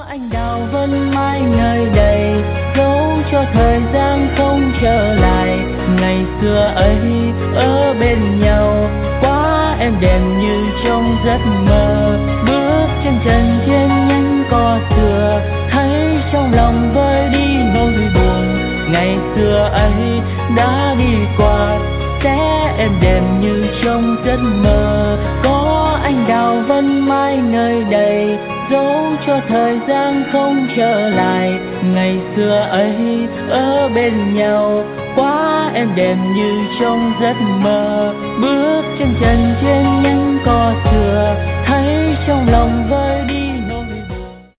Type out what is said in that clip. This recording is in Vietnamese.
anh đào vân mai nơi đây, dấu cho thời gian không trở lại. Ngày xưa ấy ở bên nhau, quá em đẹp như trong giấc mơ. Bước chân trần trên nhánh cỏ xưa, thấy trong lòng vơi đi nỗi buồn. Ngày xưa ấy đã đi qua, sẽ em đẹp như trong giấc mơ. Có anh đào vân mai nơi đây, dấu cho thời gian không trở lại. Ngày xưa ấy ở bên nhau, quá em đẹp như trong giấc mơ. Bước chân trần trên nhánh cỏ xưa, thấy trong lòng vơi đi